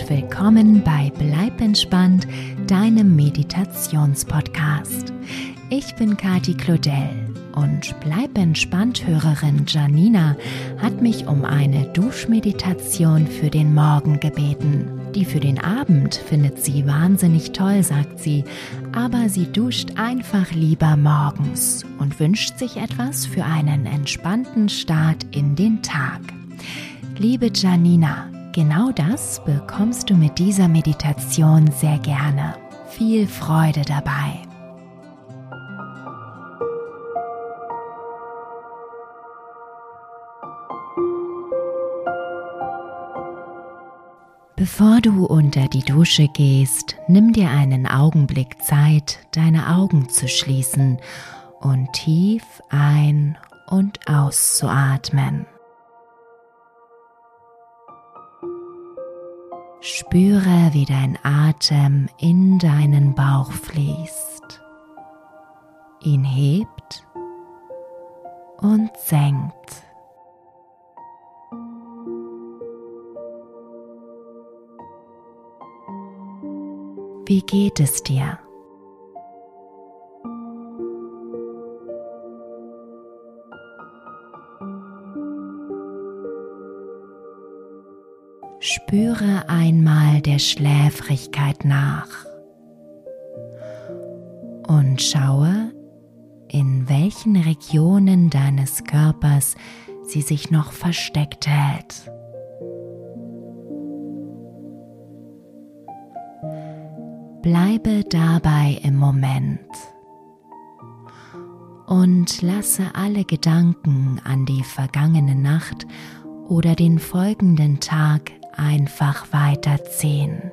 und willkommen bei Bleib entspannt, deinem Meditationspodcast. Ich bin Kati Claudel und Bleib entspannt Hörerin Janina hat mich um eine Duschmeditation für den Morgen gebeten. Die für den Abend findet sie wahnsinnig toll, sagt sie, aber sie duscht einfach lieber morgens und wünscht sich etwas für einen entspannten Start in den Tag. Liebe Janina, genau das bekommst du mit dieser Meditation sehr gerne. Viel Freude dabei. Bevor du unter die Dusche gehst, nimm dir einen Augenblick Zeit, deine Augen zu schließen und tief ein- und auszuatmen. Spüre, wie dein Atem in deinen Bauch fließt, ihn hebt und senkt. Wie geht es dir? Spüre einmal der Schläfrigkeit nach und schaue, in welchen Regionen deines Körpers sie sich noch versteckt hält. Bleibe dabei im Moment und lasse alle Gedanken an die vergangene Nacht oder den folgenden Tag einfach weiterziehen.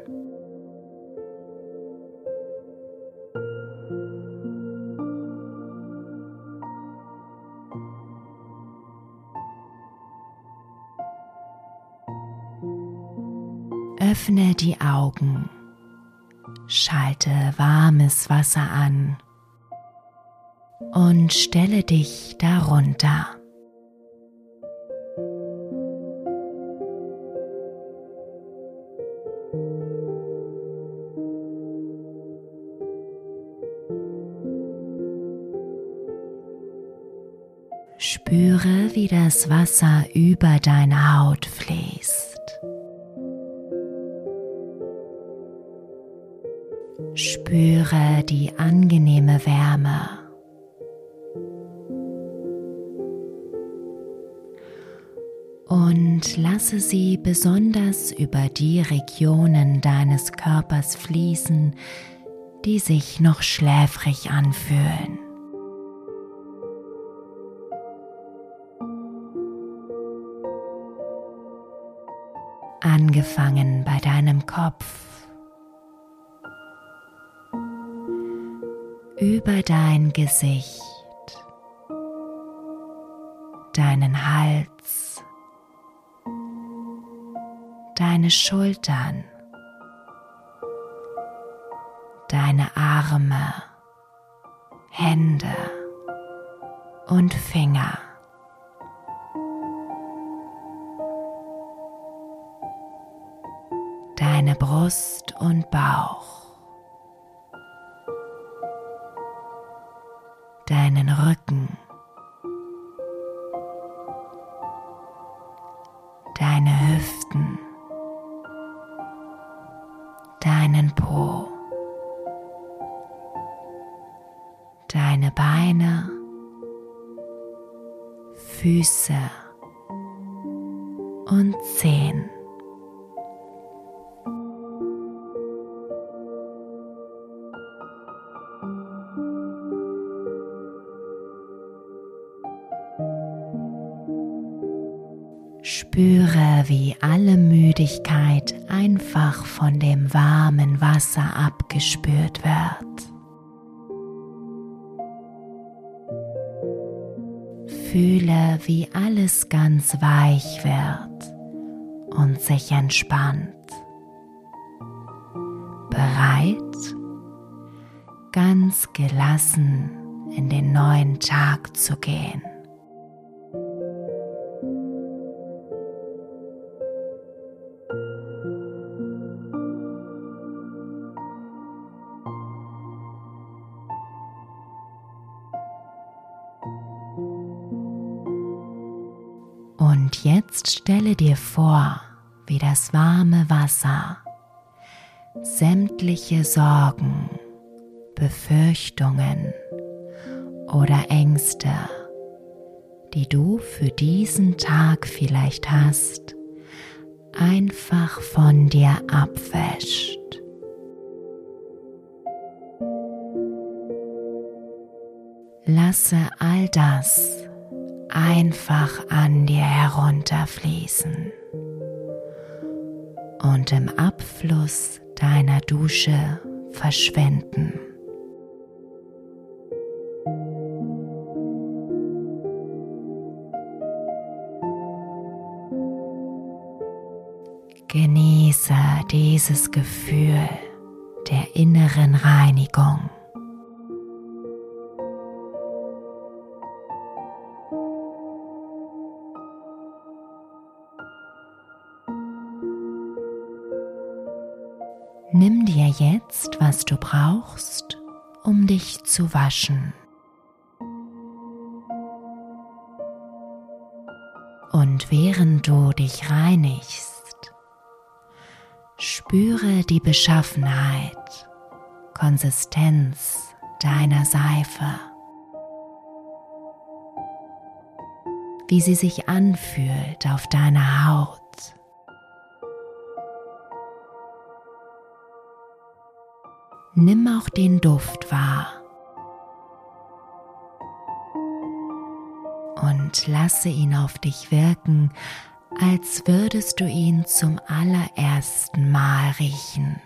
Öffne die Augen, schalte warmes Wasser an und stelle dich darunter. Spüre, wie das Wasser über deine Haut fließt. Spüre die angenehme Wärme. Und lasse sie besonders über die Regionen deines Körpers fließen, die sich noch schläfrig anfühlen. Angefangen bei deinem Kopf, über dein Gesicht, deinen Hals, deine Schultern, deine Arme, Hände und Finger. Deine Brust und Bauch, deinen Rücken, deine Hüften, deinen Po, deine Beine, Füße und Zehen. Spüre, wie alle Müdigkeit einfach von dem warmen Wasser abgespült wird. Fühle, wie alles ganz weich wird und sich entspannt. Bereit, ganz gelassen in den neuen Tag zu gehen. Und jetzt stelle dir vor, wie das warme Wasser sämtliche Sorgen, Befürchtungen oder Ängste, die du für diesen Tag vielleicht hast, einfach von dir abwäscht. Lasse all das einfach an dir herunterfließen und im Abfluss deiner Dusche verschwinden. Genieße dieses Gefühl der inneren Reinigung. Nimm dir jetzt, was du brauchst, um dich zu waschen. Und während du dich reinigst, spüre die Beschaffenheit, Konsistenz deiner Seife, wie sie sich anfühlt auf deiner Haut. Nimm auch den Duft wahr und lasse ihn auf dich wirken, als würdest du ihn zum allerersten Mal riechen.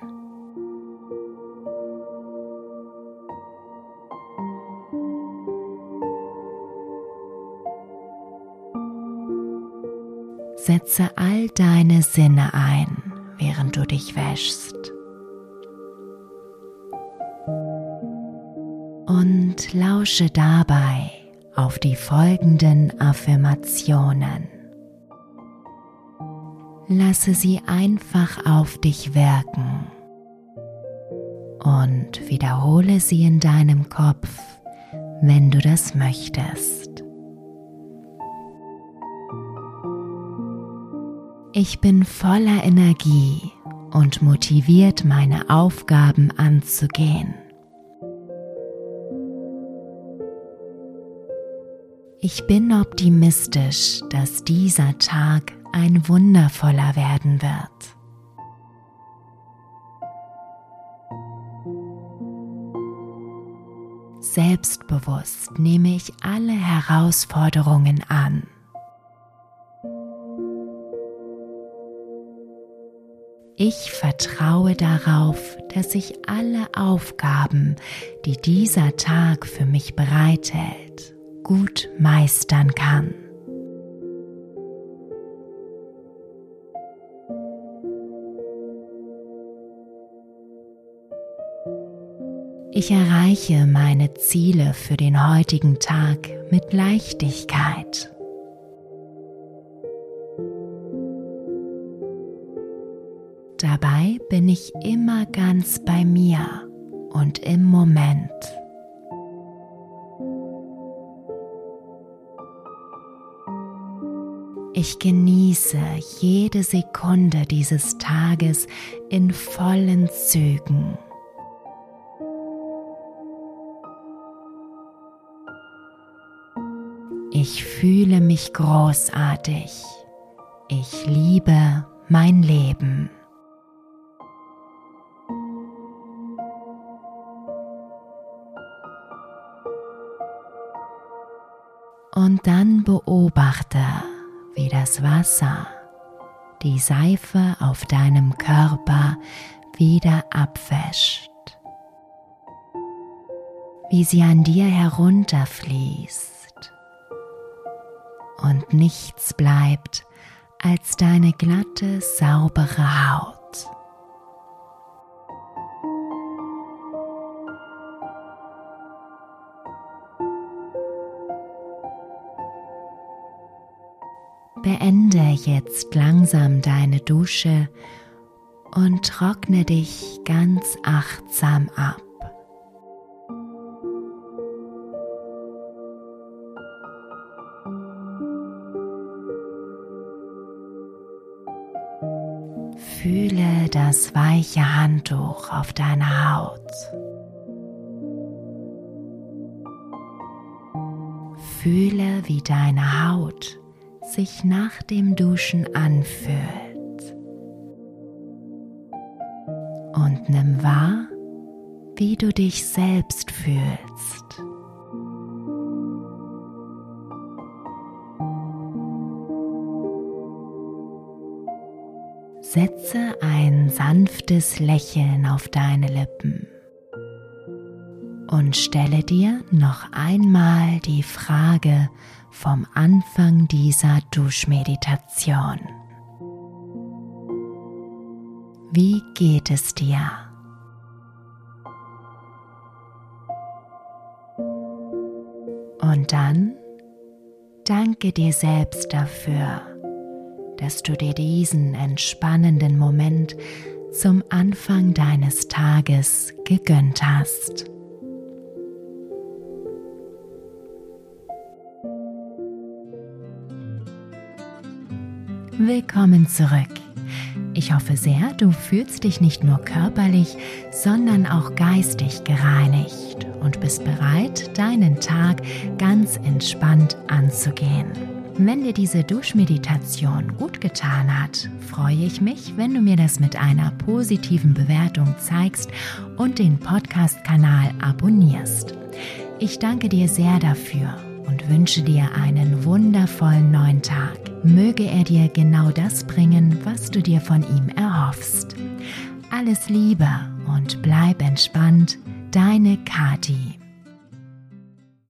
Setze all deine Sinne ein, während du dich wäschst. Und lausche dabei auf die folgenden Affirmationen. Lasse sie einfach auf dich wirken und wiederhole sie in deinem Kopf, wenn du das möchtest. Ich bin voller Energie und motiviert, meine Aufgaben anzugehen. Ich bin optimistisch, dass dieser Tag ein wundervoller werden wird. Selbstbewusst nehme ich alle Herausforderungen an. Ich vertraue darauf, dass ich alle Aufgaben, die dieser Tag für mich bereithält, gut meistern kann. Ich erreiche meine Ziele für den heutigen Tag mit Leichtigkeit. Dabei bin ich immer ganz bei mir und im Moment. Ich genieße jede Sekunde dieses Tages in vollen Zügen. Ich fühle mich großartig. Ich liebe mein Leben. Und dann beobachte, wie das Wasser die Seife auf deinem Körper wieder abwäscht, wie sie an dir herunterfließt und nichts bleibt als deine glatte, saubere Haut. Beende jetzt langsam deine Dusche und trockne dich ganz achtsam ab. Fühle das weiche Handtuch auf deiner Haut. Fühle, wie deine Haut sich nach dem Duschen anfühlt. Und nimm wahr, wie du dich selbst fühlst. Setze ein sanftes Lächeln auf deine Lippen und stelle dir noch einmal die Frage vom Anfang dieser Duschmeditation. Wie geht es dir? Und dann danke dir selbst dafür, dass du dir diesen entspannenden Moment zum Anfang deines Tages gegönnt hast. Willkommen zurück. Ich hoffe sehr, du fühlst dich nicht nur körperlich, sondern auch geistig gereinigt und bist bereit, deinen Tag ganz entspannt anzugehen. Wenn dir diese Duschmeditation gut getan hat, freue ich mich, wenn du mir das mit einer positiven Bewertung zeigst und den Podcast-Kanal abonnierst. Ich danke dir sehr dafür und wünsche dir einen wundervollen neuen Tag. Möge er dir genau das bringen, was du dir von ihm erhoffst. Alles Liebe und bleib entspannt, deine Kati.